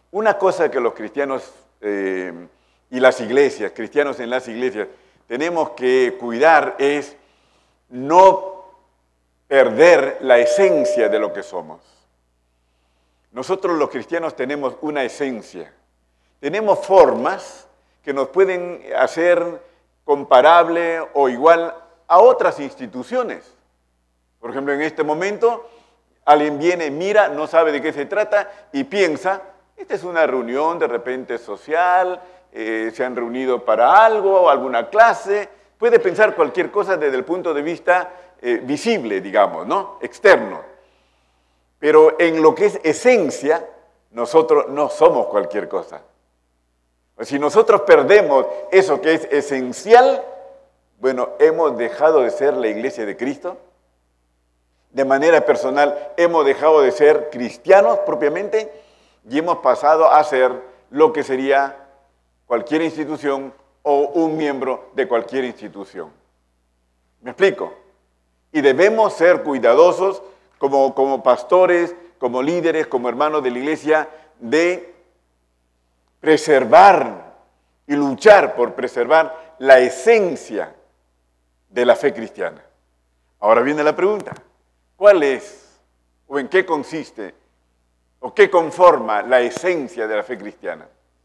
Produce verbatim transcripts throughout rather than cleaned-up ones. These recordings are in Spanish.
Una cosa que los cristianos eh, y las iglesias, cristianos en las iglesias, tenemos que cuidar es no perder la esencia de lo que somos. Nosotros los cristianos tenemos una esencia, tenemos formas que nos pueden hacer comparable o igual a otras instituciones. Por ejemplo, en este momento, alguien viene, mira, no sabe de qué se trata y piensa, esta es una reunión de repente social, eh, se han reunido para algo, alguna clase, puede pensar cualquier cosa desde el punto de vista eh, visible, digamos, ¿no? Externo. Pero en lo que es esencia, nosotros no somos cualquier cosa. Si nosotros perdemos eso que es esencial, bueno, hemos dejado de ser la iglesia de Cristo. De manera personal, hemos dejado de ser cristianos propiamente y hemos pasado a ser lo que sería cualquier institución o un miembro de cualquier institución. ¿Me explico? Y debemos ser cuidadosos como, como pastores, como líderes, como hermanos de la iglesia, de preservar y luchar por preservar la esencia de la fe cristiana. Ahora viene la pregunta, ¿cuál es o en qué consiste o qué conforma la esencia de la fe cristiana?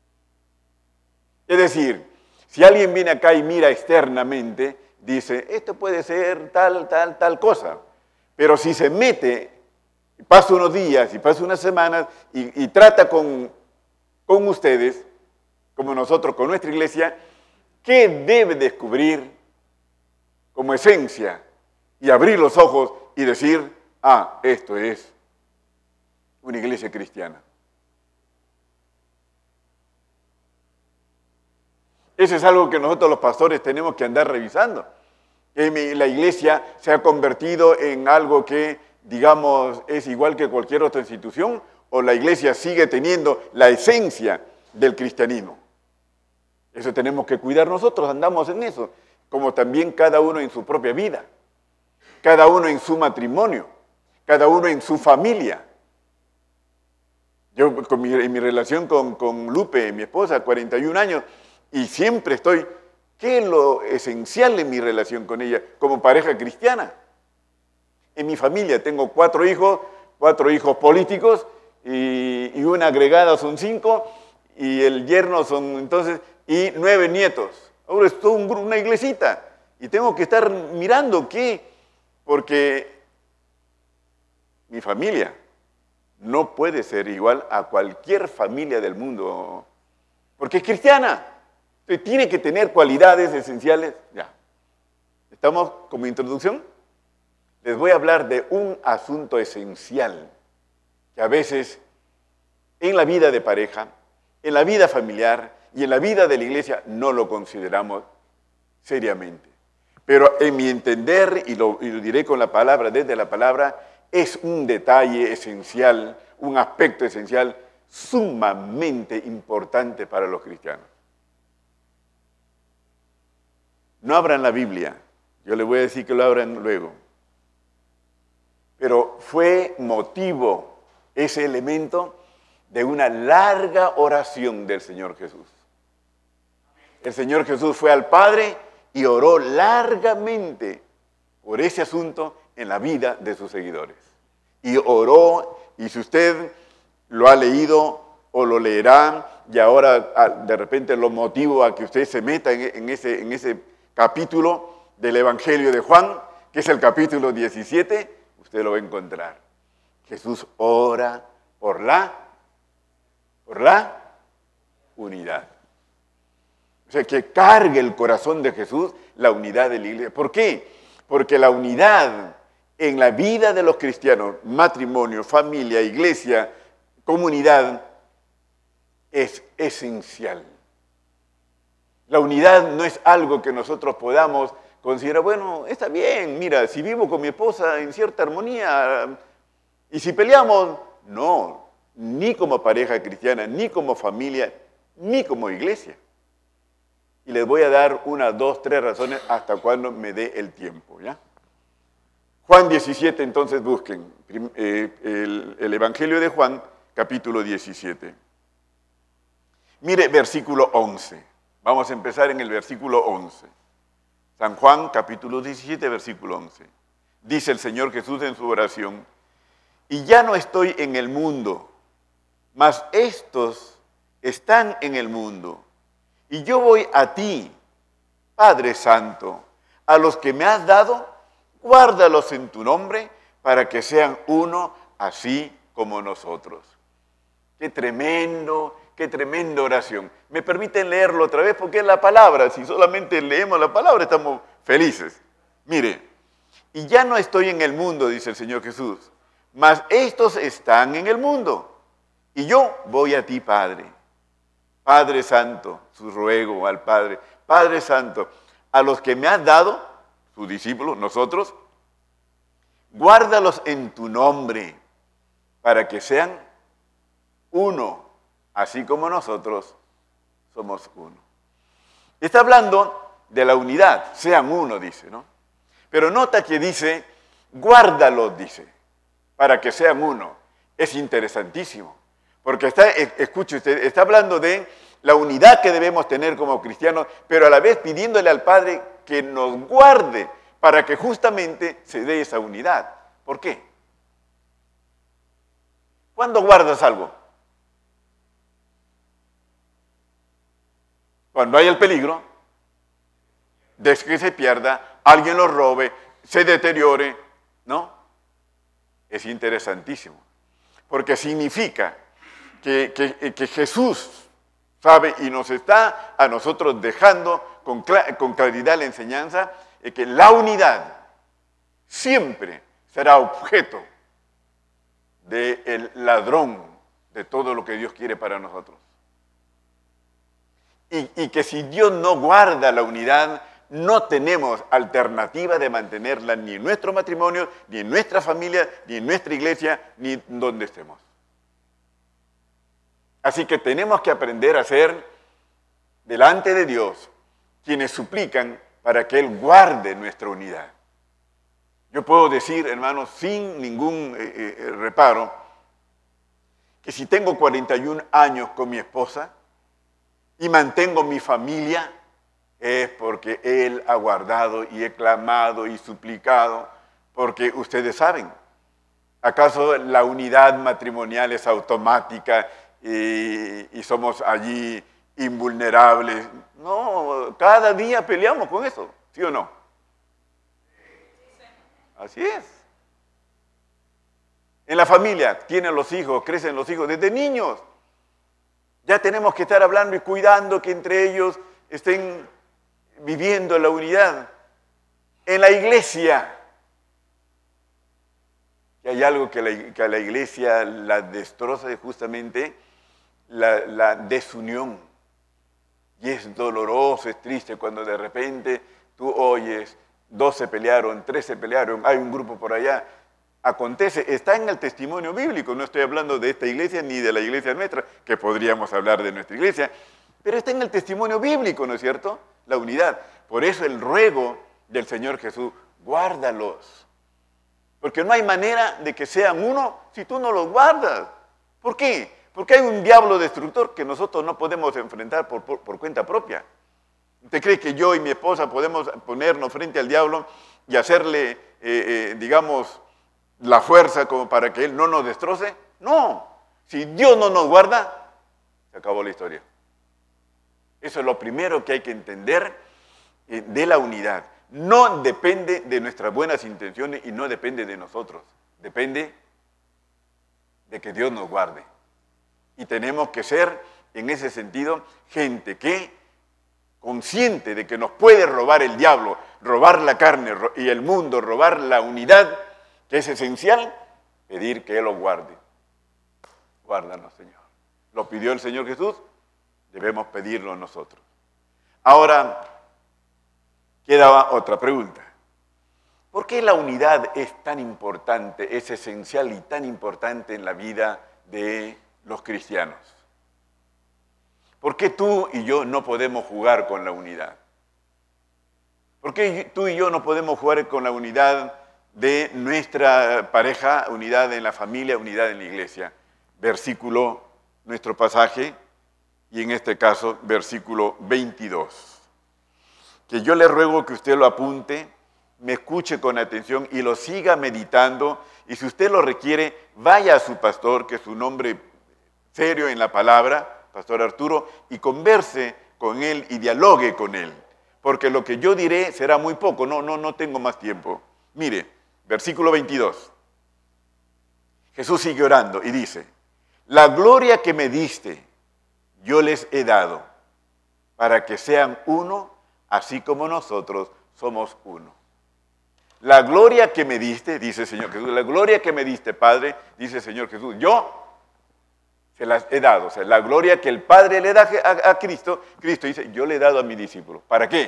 Es decir, si alguien viene acá y mira externamente, dice, esto puede ser tal, tal, tal cosa, pero si se mete, pasa unos días y pasa unas semanas y, y trata con, con ustedes, como nosotros con nuestra iglesia, ¿qué debe descubrir como esencia? Y abrir los ojos y decir, ah, esto es una iglesia cristiana. Eso es algo que nosotros los pastores tenemos que andar revisando. La iglesia se ha convertido en algo que, digamos, es igual que cualquier otra institución, o la iglesia sigue teniendo la esencia del cristianismo. Eso tenemos que cuidar nosotros, andamos en eso, como también cada uno en su propia vida, cada uno en su matrimonio, cada uno en su familia. Yo con mi, en mi relación con, con Lupe, mi esposa, cuarenta y un años, y siempre estoy, ¿qué es lo esencial en mi relación con ella como pareja cristiana? En mi familia tengo cuatro hijos, cuatro hijos políticos, y, y una agregada son cinco, y el yerno son entonces, y nueve nietos. Ahora es toda un, una iglesita, y tengo que estar mirando qué, porque mi familia no puede ser igual a cualquier familia del mundo, porque es cristiana. Entonces, tiene que tener cualidades esenciales. Ya. ¿Estamos como introducción? Les voy a hablar de un asunto esencial que a veces en la vida de pareja, en la vida familiar y en la vida de la iglesia no lo consideramos seriamente. Pero en mi entender, y lo, y lo diré con la palabra, desde la palabra, es un detalle esencial, un aspecto esencial sumamente importante para los cristianos. No abran la Biblia, yo les voy a decir que lo abran luego. Pero fue motivo, ese elemento, de una larga oración del Señor Jesús. El Señor Jesús fue al Padre y oró largamente por ese asunto en la vida de sus seguidores. Y oró, y si usted lo ha leído o lo leerá, y ahora de repente lo motivo a que usted se meta en ese, en ese capítulo del Evangelio de Juan, que es el capítulo diecisiete, usted lo va a encontrar. Jesús ora por la, por la unidad. O sea, que cargue el corazón de Jesús la unidad de la iglesia. ¿Por qué? Porque la unidad en la vida de los cristianos, matrimonio, familia, iglesia, comunidad, es esencial. La unidad no es algo que nosotros podamos considerar, bueno, está bien, mira, si vivo con mi esposa en cierta armonía, y si peleamos, no, ni como pareja cristiana, ni como familia, ni como iglesia. Y les voy a dar una, dos, tres razones hasta cuando me dé el tiempo, ¿ya? Juan diecisiete, entonces busquen eh, el, el Evangelio de Juan, capítulo diecisiete. Mire, versículo once. Vamos a empezar en el versículo once. San Juan, capítulo diecisiete, versículo once. Dice el Señor Jesús en su oración: y ya no estoy en el mundo, mas estos están en el mundo. Y yo voy a ti, Padre Santo, a los que me has dado, guárdalos en tu nombre, para que sean uno, así como nosotros. Qué tremendo, qué tremenda oración. Me permiten leerlo otra vez porque es la palabra. Si solamente leemos la palabra estamos felices. Mire, y ya no estoy en el mundo, dice el Señor Jesús, mas estos están en el mundo. Y yo voy a ti, Padre. Padre Santo, su ruego al Padre. Padre Santo, a los que me has dado, sus discípulos, nosotros, guárdalos en tu nombre, para que sean uno, así como nosotros somos uno. Está hablando de la unidad, sean uno, dice, ¿no? Pero nota que dice, guárdalos, dice, para que sean uno. Es interesantísimo, porque está, escuche usted, está hablando de la unidad que debemos tener como cristianos, pero a la vez pidiéndole al Padre que nos guarde para que justamente se dé esa unidad. ¿Por qué? ¿Cuándo guardas algo? Cuando hay el peligro de que se pierda, alguien lo robe, se deteriore, ¿no? Es interesantísimo, porque significa que, que, que Jesús sabe y nos está a nosotros dejando con, con claridad la enseñanza de que la unidad siempre será objeto del ladrón de todo lo que Dios quiere para nosotros. Y, y que si Dios no guarda la unidad, no tenemos alternativa de mantenerla ni en nuestro matrimonio, ni en nuestra familia, ni en nuestra iglesia, ni donde estemos. Así que tenemos que aprender a ser delante de Dios quienes suplican para que Él guarde nuestra unidad. Yo puedo decir, hermanos, sin ningún eh, eh, reparo, que si tengo cuarenta y un años con mi esposa y mantengo mi familia, es porque Él ha guardado y he clamado y suplicado, porque ustedes saben, ¿acaso la unidad matrimonial es automática y, y somos allí invulnerables? No, cada día peleamos con eso, ¿sí o no? Así es. En la familia tienen los hijos, crecen los hijos desde niños. Ya tenemos que estar hablando y cuidando que entre ellos estén viviendo la unidad. En la iglesia, que hay algo que, la, que a la iglesia la destroza, es justamente la, la desunión. Y es doloroso, es triste cuando de repente tú oyes, dos se pelearon, tres se pelearon, hay un grupo por allá. Acontece, está en el testimonio bíblico, no estoy hablando de esta iglesia ni de la iglesia nuestra, que podríamos hablar de nuestra iglesia, pero está en el testimonio bíblico, ¿no es cierto? La unidad. Por eso el ruego del Señor Jesús, guárdalos. Porque no hay manera de que sean uno si tú no los guardas. ¿Por qué? Porque hay un diablo destructor que nosotros no podemos enfrentar por, por, por cuenta propia. ¿Usted cree que yo y mi esposa podemos ponernos frente al diablo y hacerle, eh, eh, digamos, la fuerza como para que él no nos destroce? No. Si Dios no nos guarda, se acabó la historia. Eso es lo primero que hay que entender eh, de la unidad. No depende de nuestras buenas intenciones y no depende de nosotros. Depende de que Dios nos guarde. Y tenemos que ser, en ese sentido, gente que, consciente de que nos puede robar el diablo, robar la carne y el mundo, robar la unidad, que es esencial, pedir que Él lo guarde. Guárdanos, Señor. Lo pidió el Señor Jesús, debemos pedirlo nosotros. Ahora, queda otra pregunta. ¿Por qué la unidad es tan importante, es esencial y tan importante en la vida de los cristianos? ¿Por qué tú y yo no podemos jugar con la unidad? ¿Por qué tú y yo no podemos jugar con la unidad de nuestra pareja, unidad en la familia, unidad en la iglesia? Versículo, nuestro pasaje, y en este caso versículo veintidós. Que yo le ruego que usted lo apunte, me escuche con atención y lo siga meditando, y si usted lo requiere, vaya a su pastor, que es un hombre serio en la palabra, Pastor Arturo, y converse con él y dialogue con él, porque lo que yo diré será muy poco, no, no, no tengo más tiempo. Mire, versículo veintidós. Jesús sigue orando y dice, la gloria que me diste, yo les he dado, para que sean uno, así como nosotros somos uno. La gloria que me diste, dice el Señor Jesús, la gloria que me diste, Padre, dice el Señor Jesús, yo se las he dado. O sea, la gloria que el Padre le da a, a Cristo, Cristo dice, yo le he dado a mis discípulos. ¿Para qué?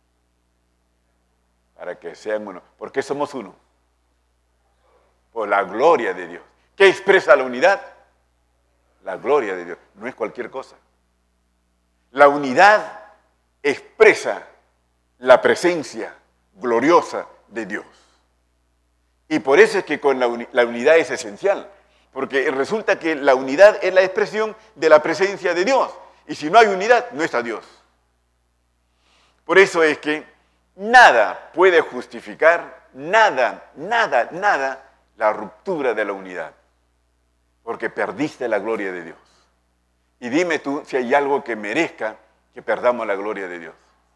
Para que sean uno. ¿Por qué somos uno? Por la gloria de Dios. ¿Qué expresa la unidad? La gloria de Dios. No es cualquier cosa. La unidad expresa la presencia gloriosa de Dios. Y por eso es que con la, uni- la unidad es esencial. Porque resulta que la unidad es la expresión de la presencia de Dios. Y si no hay unidad, no está Dios. Por eso es que nada puede justificar, nada, nada, nada, la ruptura de la unidad. Porque perdiste la gloria de Dios. Y dime tú si hay algo que merezca que perdamos la gloria de Dios.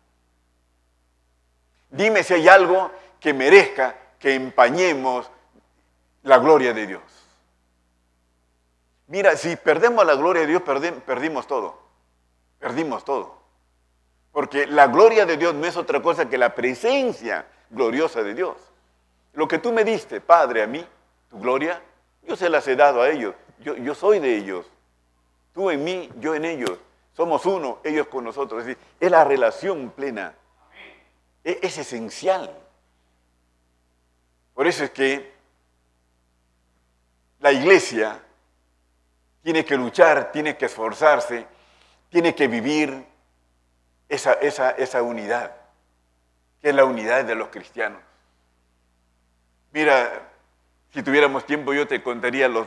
Dime si hay algo que merezca que empañemos la gloria de Dios. Mira, si perdemos la gloria de Dios, perdimos todo. Perdimos todo. Porque la gloria de Dios no es otra cosa que la presencia gloriosa de Dios. Lo que tú me diste, Padre, a mí, tu gloria, yo se las he dado a ellos. Yo, yo soy de ellos. Tú en mí, yo en ellos. Somos uno, ellos con nosotros. Es decir, es la relación plena. Es, es esencial. Por eso es que la iglesia tiene que luchar, tiene que esforzarse, tiene que vivir esa, esa, esa unidad, que es la unidad de los cristianos. Mira, si tuviéramos tiempo yo te contaría los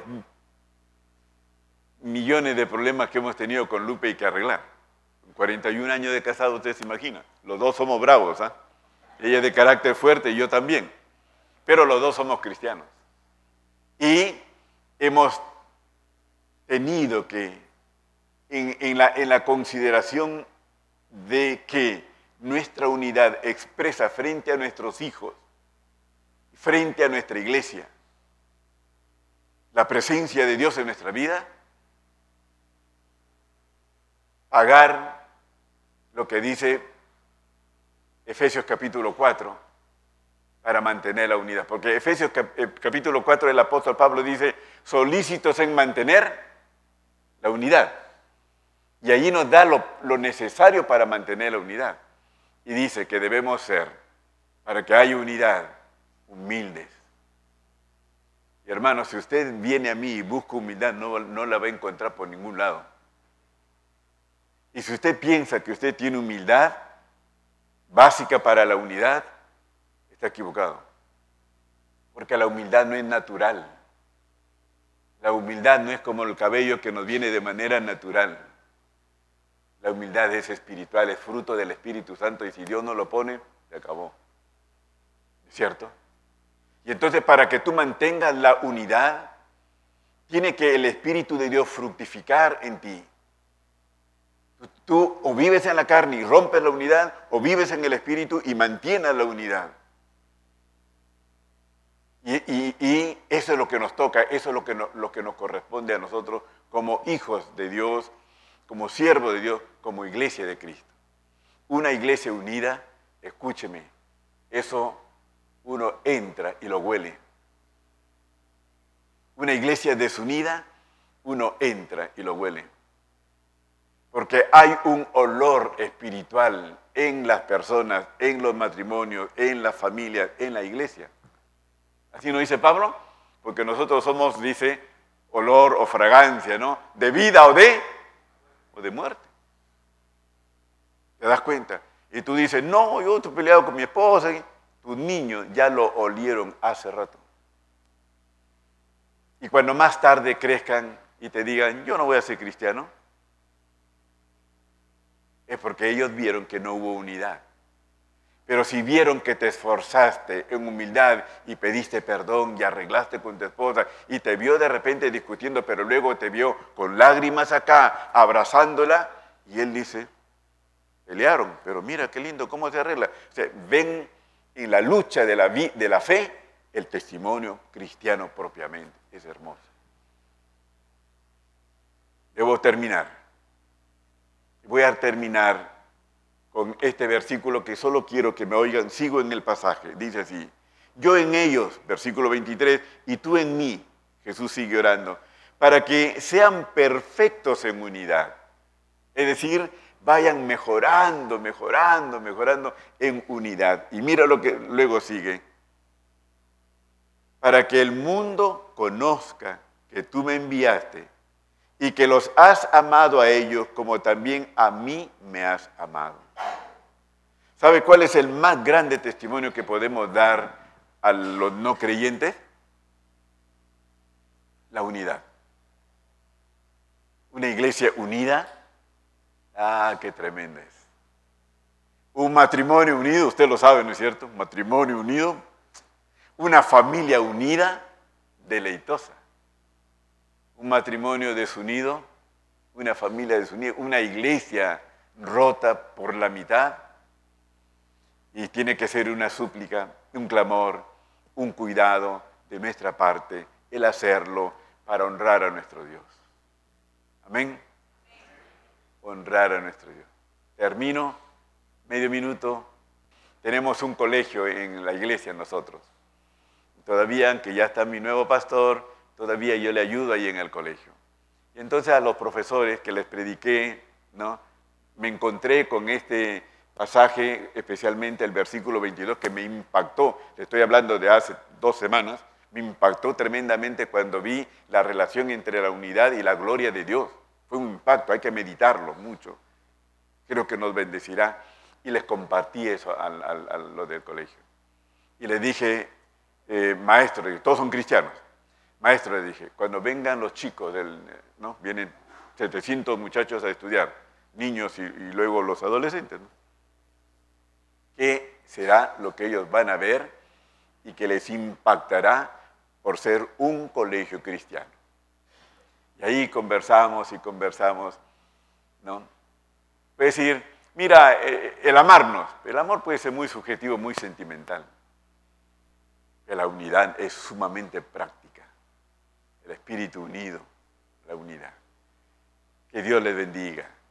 millones de problemas que hemos tenido con Lupe y que arreglar. cuarenta y un años de casado, usted se imagina. Los dos somos bravos, ¿ah? ¿eh? Ella es de carácter fuerte y yo también. Pero los dos somos cristianos. Y hemos tenido que, en, en, la, en la consideración de que nuestra unidad expresa frente a nuestros hijos, frente a nuestra iglesia, la presencia de Dios en nuestra vida, pagar lo que dice Efesios capítulo cuatro para mantener la unidad. Porque Efesios capítulo cuatro el apóstol Pablo dice, solícitos en mantener la unidad. Y allí nos da lo, lo necesario para mantener la unidad. Y dice que debemos ser, para que haya unidad, humildes. Y hermanos, si usted viene a mí y busca humildad, no, no la va a encontrar por ningún lado. Y si usted piensa que usted tiene humildad básica para la unidad, está equivocado. Porque la humildad no es natural. La humildad no es como el cabello que nos viene de manera natural. La humildad es espiritual, es fruto del Espíritu Santo y si Dios no lo pone, se acabó. ¿Es cierto? Y entonces para que tú mantengas la unidad, tiene que el Espíritu de Dios fructificar en ti. Tú, tú o vives en la carne y rompes la unidad, o vives en el Espíritu y mantienes la unidad. Y, y, y eso es lo que nos toca, eso es lo que, no, lo que nos corresponde a nosotros como hijos de Dios, como siervos de Dios, como iglesia de Cristo. Una iglesia unida, escúcheme, eso uno entra y lo huele. Una iglesia desunida, uno entra y lo huele. Porque hay un olor espiritual en las personas, en los matrimonios, en las familias, en la iglesia. Así nos dice Pablo, porque nosotros somos, dice, olor o fragancia, ¿no? De vida o de, o de muerte. ¿Te das cuenta? Y tú dices, no, yo estoy peleado con mi esposa. Tus niños ya lo olieron hace rato. Y cuando más tarde crezcan y te digan, yo no voy a ser cristiano, es porque ellos vieron que no hubo unidad. Pero si vieron que te esforzaste en humildad y pediste perdón y arreglaste con tu esposa y te vio de repente discutiendo, pero luego te vio con lágrimas acá, abrazándola, y él dice, pelearon, pero mira qué lindo, cómo se arregla. O sea, ven en la lucha de la, de la fe el testimonio cristiano propiamente. Es hermoso. Debo terminar. Voy a terminar con este versículo que solo quiero que me oigan. Sigo en el pasaje. Dice así, yo en ellos, versículo veintitrés, y tú en mí, Jesús sigue orando, para que sean perfectos en unidad. Es decir, vayan mejorando, mejorando, mejorando en unidad. Y mira lo que luego sigue. Para que el mundo conozca que tú me enviaste y que los has amado a ellos como también a mí me has amado. ¿Sabe cuál es el más grande testimonio que podemos dar a los no creyentes? La unidad. Una iglesia unida, ah, qué tremenda es. Un matrimonio unido, usted lo sabe, ¿no es cierto? Un matrimonio unido, una familia unida, deleitosa. Un matrimonio desunido, una familia desunida, una iglesia rota por la mitad. Y tiene que ser una súplica, un clamor, un cuidado de nuestra parte, el hacerlo para honrar a nuestro Dios. Amén. Honrar a nuestro Dios. Termino, medio minuto. Tenemos un colegio en la iglesia nosotros. Todavía, aunque ya está mi nuevo pastor, todavía yo le ayudo ahí en el colegio. Y entonces a los profesores que les prediqué, ¿no?, me encontré con este pasaje, especialmente el versículo veintidós, que me impactó. Le estoy hablando de hace dos semanas. Me impactó tremendamente cuando vi la relación entre la unidad y la gloria de Dios. Fue un impacto, hay que meditarlo mucho. Creo que nos bendecirá. Y les compartí eso a, a, a los del colegio. Y les dije, eh, maestro, todos son cristianos. Maestro, le dije, cuando vengan los chicos, del, ¿no?, vienen setecientos muchachos a estudiar, niños y, y luego los adolescentes, ¿no?, ¿qué será lo que ellos van a ver y que les impactará por ser un colegio cristiano? Y ahí conversamos y conversamos, ¿no? Puede decir, mira, el amarnos, el amor puede ser muy subjetivo, muy sentimental. Pero la unidad es sumamente práctica. El espíritu unido, la unidad. Que Dios les bendiga.